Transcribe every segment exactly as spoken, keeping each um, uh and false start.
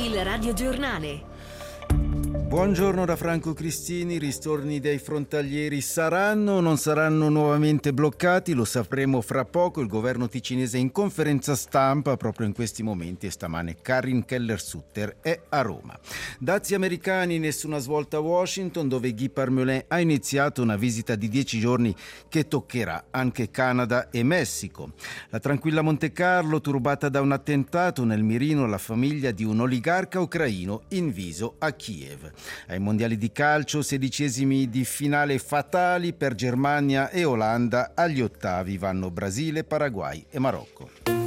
Il radiogiornale. Buongiorno da Franco Cristini. Ristorni dei frontalieri saranno o non saranno nuovamente bloccati? Lo sapremo fra poco. Il governo ticinese è in conferenza stampa proprio in questi momenti e stamane Karin Keller-Sutter è a Roma. Dazi americani, nessuna svolta a Washington, dove Guy Parmelin ha iniziato una visita di dieci giorni che toccherà anche Canada e Messico. La tranquilla Monte Carlo turbata da un attentato, nel mirino la famiglia di un oligarca ucraino inviso a Kiev. Ai mondiali di calcio, sedicesimi di finale fatali per Germania e Olanda. Agli ottavi vanno Brasile, Paraguay e Marocco.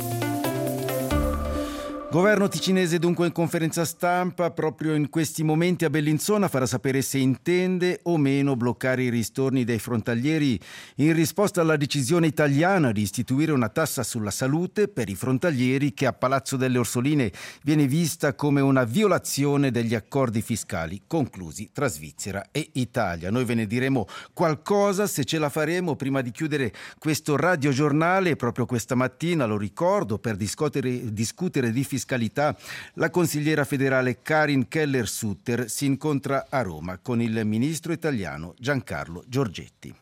Governo ticinese dunque in conferenza stampa proprio in questi momenti a Bellinzona, farà sapere se intende o meno bloccare i ristorni dei frontalieri in risposta alla decisione italiana di istituire una tassa sulla salute per i frontalieri che a Palazzo delle Orsoline viene vista come una violazione degli accordi fiscali conclusi tra Svizzera e Italia. Noi ve ne diremo qualcosa se ce la faremo prima di chiudere questo radiogiornale. Proprio questa mattina, lo ricordo, per discutere, discutere di fiscalità fiscalità, la consigliera federale Karin Keller-Sutter si incontra a Roma con il ministro italiano Giancarlo Giorgetti.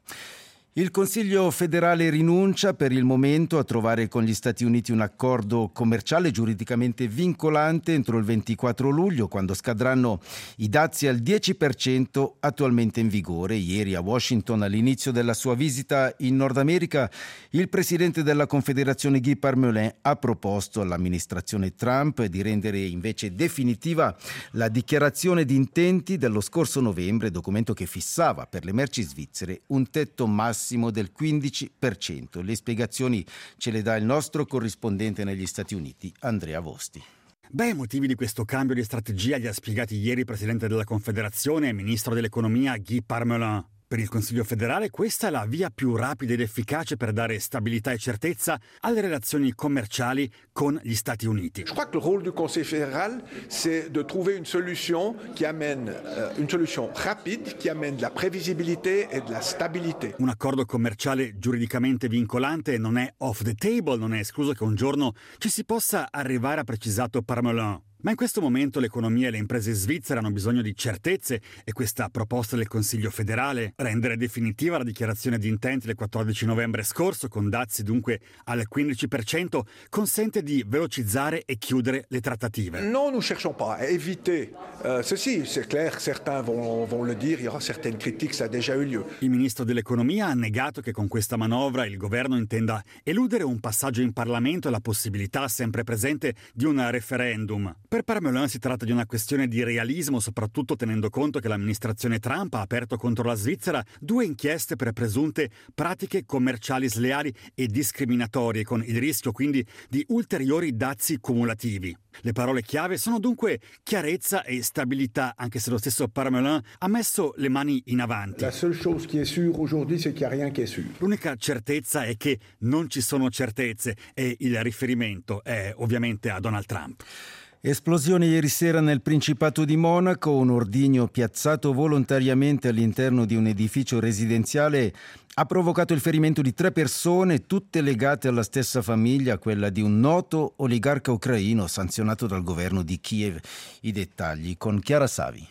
Il Consiglio federale rinuncia per il momento a trovare con gli Stati Uniti un accordo commerciale giuridicamente vincolante entro il ventiquattro luglio, quando scadranno i dazi al dieci per cento attualmente in vigore. Ieri a Washington, all'inizio della sua visita in Nord America, il presidente della Confederazione Guy Parmelin ha proposto all'amministrazione Trump di rendere invece definitiva la dichiarazione di intenti dello scorso novembre, documento che fissava per le merci svizzere un tetto massimo del quindici per cento. Le spiegazioni ce le dà il nostro corrispondente negli Stati Uniti, Andrea Vosti. Beh, i motivi di questo cambio di strategia li ha spiegati ieri il presidente della Confederazione e ministro dell'Economia Guy Parmelin. Per il Consiglio federale questa è la via più rapida ed efficace per dare stabilità e certezza alle relazioni commerciali con gli Stati Uniti. Je crois que le rôle du Conseil fédéral, c'est de trouver une solution qui amène euh, une solution rapide, qui amène de la prévisibilité et de la stabilité. Un accordo commerciale giuridicamente vincolante non è off the table, non è escluso che un giorno ci si possa arrivare, ha precisato Parmelin. Ma in questo momento l'economia e le imprese svizzere hanno bisogno di certezze e questa proposta del Consiglio federale, rendere definitiva la dichiarazione di intenti del quattordici novembre scorso, con dazi dunque al quindici per cento, consente di velocizzare e chiudere le trattative. Non, nous cherchons pas à éviter euh, ceci, c'est clair, certains vont, vont le dire, il y aura certaines critiques, ça a déjà eu lieu. Il ministro dell'Economia ha negato che con questa manovra il governo intenda eludere un passaggio in Parlamento e la possibilità sempre presente di un referendum. Per Parmelin si tratta di una questione di realismo, soprattutto tenendo conto che l'amministrazione Trump ha aperto contro la Svizzera due inchieste per presunte pratiche commerciali sleali e discriminatorie, con il rischio quindi di ulteriori dazi cumulativi. Le parole chiave sono dunque chiarezza e stabilità, anche se lo stesso Parmelin ha messo le mani in avanti. La seule chose qui est sûre aujourd'hui, c'est qu'il n'y a rien qui est sûr. L'unica certezza è che non ci sono certezze e il riferimento è ovviamente a Donald Trump. Esplosione ieri sera nel Principato di Monaco, un ordigno piazzato volontariamente all'interno di un edificio residenziale ha provocato il ferimento di tre persone, tutte legate alla stessa famiglia, quella di un noto oligarca ucraino sanzionato dal governo di Kiev. I dettagli con Chiara Savi.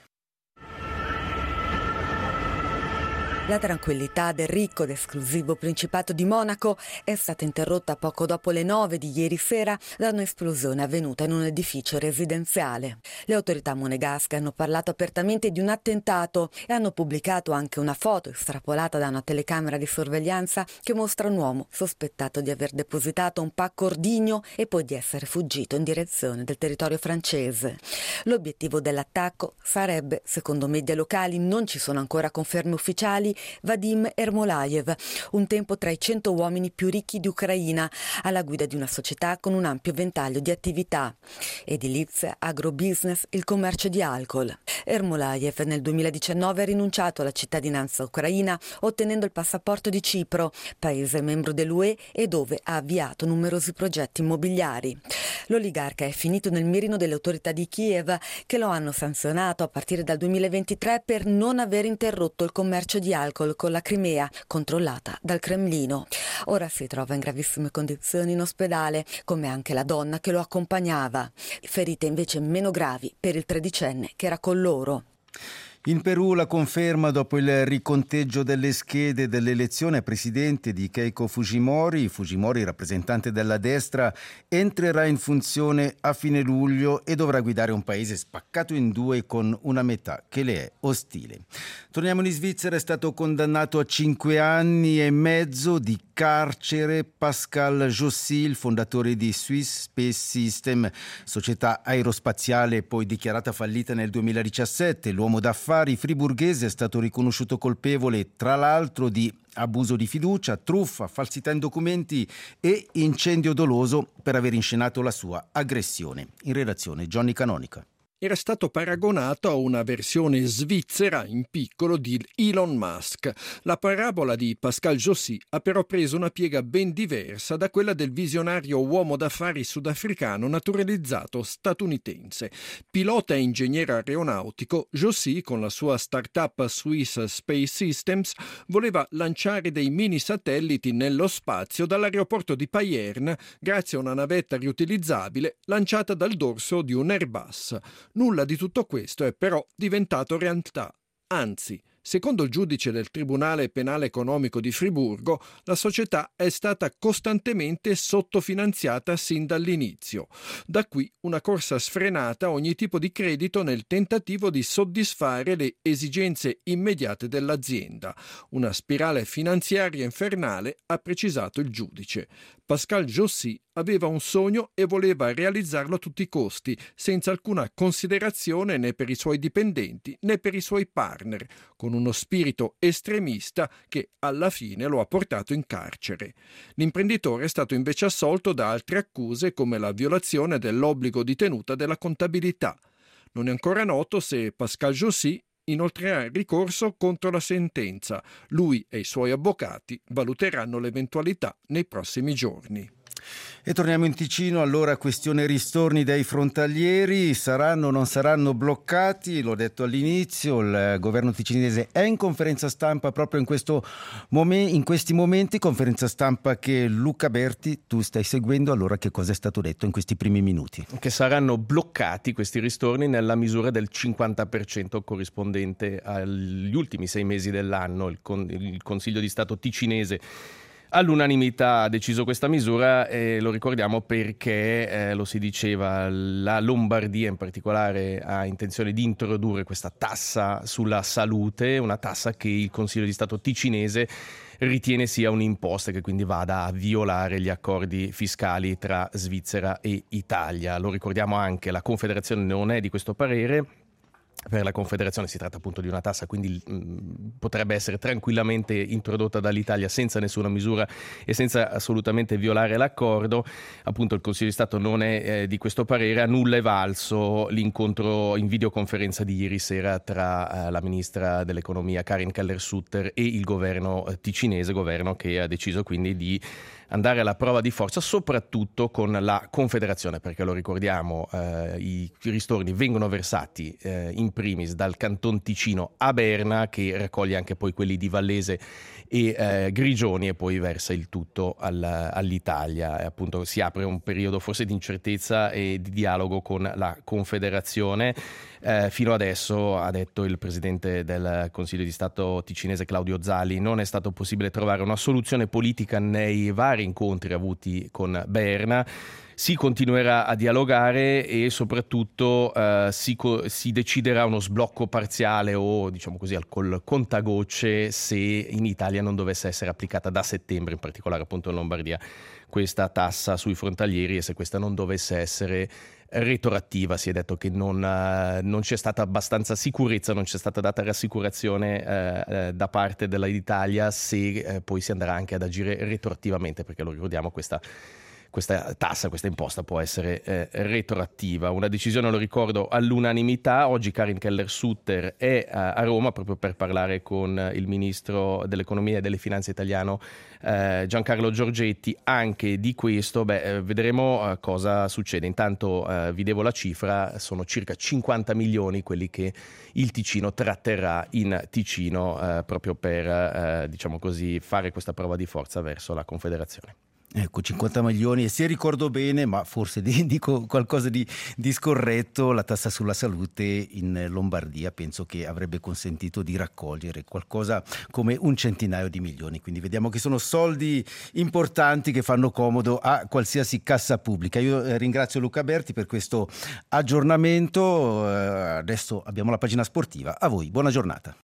La tranquillità del ricco ed esclusivo Principato di Monaco è stata interrotta poco dopo le nove di ieri sera da un'esplosione avvenuta in un edificio residenziale. Le autorità monegasche hanno parlato apertamente di un attentato e hanno pubblicato anche una foto estrapolata da una telecamera di sorveglianza che mostra un uomo sospettato di aver depositato un pacco ordigno e poi di essere fuggito in direzione del territorio francese. L'obiettivo dell'attacco sarebbe, secondo media locali, non ci sono ancora conferme ufficiali, Vadim Ermolayev, un tempo tra i cento uomini più ricchi di Ucraina, alla guida di una società con un ampio ventaglio di attività: edilizia, agrobusiness, il commercio di alcol. Ermolayev nel duemiladiciannove ha rinunciato alla cittadinanza ucraina, ottenendo il passaporto di Cipro, paese membro dell'U E e dove ha avviato numerosi progetti immobiliari. L'oligarca è finito nel mirino delle autorità di Kiev, che lo hanno sanzionato a partire dal duemilaventitré per non aver interrotto il commercio di alcol con la Crimea, controllata dal Cremlino. Ora si trova in gravissime condizioni in ospedale, come anche la donna che lo accompagnava. Ferite invece meno gravi per il tredicenne che era con loro. In Perù la conferma dopo il riconteggio delle schede dell'elezione a presidente di Keiko Fujimori. Fujimori, rappresentante della destra, entrerà in funzione a fine luglio e dovrà guidare un paese spaccato in due con una metà che le è ostile. Torniamo in Svizzera. È stato condannato a cinque anni e mezzo di carcere Pascal Jossy, il fondatore di Swiss Space System, società aerospaziale poi dichiarata fallita nel duemiladiciassette. L'uomo d'affari friburghese è stato riconosciuto colpevole tra l'altro di abuso di fiducia, truffa, falsità in documenti e incendio doloso per aver inscenato la sua aggressione. In redazione Johnny Canonica. Era stato paragonato a una versione svizzera in piccolo di Elon Musk. La parabola di Pascal Jossy ha però preso una piega ben diversa da quella del visionario uomo d'affari sudafricano naturalizzato statunitense. Pilota e ingegnere aeronautico, Jossy, con la sua startup Swiss Space Systems, voleva lanciare dei mini satelliti nello spazio dall'aeroporto di Payerne grazie a una navetta riutilizzabile lanciata dal dorso di un Airbus. Nulla di tutto questo è però diventato realtà. Anzi, secondo il giudice del Tribunale Penale Economico di Friburgo, la società è stata costantemente sottofinanziata sin dall'inizio. Da qui una corsa sfrenata a ogni tipo di credito nel tentativo di soddisfare le esigenze immediate dell'azienda. Una spirale finanziaria infernale, ha precisato il giudice. Pascal Jossy aveva un sogno e voleva realizzarlo a tutti i costi, senza alcuna considerazione né per i suoi dipendenti né per i suoi partner, con uno spirito estremista che alla fine lo ha portato in carcere. L'imprenditore è stato invece assolto da altre accuse come la violazione dell'obbligo di tenuta della contabilità. Non è ancora noto se Pascal Jossy inoltrerà il ricorso contro la sentenza. Lui e i suoi avvocati valuteranno l'eventualità nei prossimi giorni. E torniamo in Ticino. Allora, questione ristorni dei frontalieri, saranno o non saranno bloccati? L'ho detto all'inizio, il governo ticinese è in conferenza stampa proprio in, questo momen- in questi momenti, conferenza stampa che Luca Berti tu stai seguendo. Allora, che cosa è stato detto in questi primi minuti? Che saranno bloccati questi ristorni nella misura del cinquanta per cento corrispondente agli ultimi sei mesi dell'anno. Il, con- il Consiglio di Stato ticinese all'unanimità ha deciso questa misura e lo ricordiamo perché, eh, lo si diceva, la Lombardia in particolare ha intenzione di introdurre questa tassa sulla salute, una tassa che il Consiglio di Stato ticinese ritiene sia un'imposta che quindi vada a violare gli accordi fiscali tra Svizzera e Italia. Lo ricordiamo anche, la Confederazione non è di questo parere. Per la Confederazione si tratta appunto di una tassa, quindi mh, potrebbe essere tranquillamente introdotta dall'Italia senza nessuna misura e senza assolutamente violare l'accordo. Appunto il Consiglio di Stato non è eh, di questo parere. A nulla è valso l'incontro in videoconferenza di ieri sera tra eh, la ministra dell'economia Karin Keller-Sutter e il governo eh, ticinese, governo che ha deciso quindi di andare alla prova di forza, soprattutto con la Confederazione, perché lo ricordiamo, eh, i ristorni vengono versati eh, in primis dal Canton Ticino a Berna, che raccoglie anche poi quelli di Vallese e eh, Grigioni e poi versa il tutto al, all'Italia. E appunto si apre un periodo forse di incertezza e di dialogo con la Confederazione. Eh, fino adesso, ha detto il presidente del Consiglio di Stato ticinese Claudio Zali, non è stato possibile trovare una soluzione politica nei vari incontri avuti con Berna. Si continuerà a dialogare e soprattutto eh, si, co- si deciderà uno sblocco parziale o, diciamo così, al col contagocce se in Italia non dovesse essere applicata da settembre, in particolare appunto in Lombardia, questa tassa sui frontalieri, e se questa non dovesse essere retroattiva. Si è detto che non, uh, non c'è stata abbastanza sicurezza, non c'è stata data rassicurazione uh, uh, da parte dell'Italia se uh, poi si andrà anche ad agire retroattivamente, perché lo ricordiamo, questa questa tassa, questa imposta può essere eh, retroattiva. Una decisione, lo ricordo, all'unanimità. Oggi Karin Keller-Sutter è a, a Roma proprio per parlare con il ministro dell'economia e delle finanze italiano eh, Giancarlo Giorgetti anche di questo. Beh, eh, vedremo eh, cosa succede. Intanto eh, vi devo la cifra, sono circa cinquanta milioni quelli che il Ticino tratterà in Ticino eh, proprio per eh, diciamo così fare questa prova di forza verso la Confederazione. Ecco, cinquanta milioni, e se ricordo bene, ma forse dico qualcosa di, di scorretto, la tassa sulla salute in Lombardia penso che avrebbe consentito di raccogliere qualcosa come un centinaio di milioni, quindi vediamo che sono soldi importanti che fanno comodo a qualsiasi cassa pubblica. Io ringrazio Luca Berti per questo aggiornamento, adesso abbiamo la pagina sportiva, a voi buona giornata.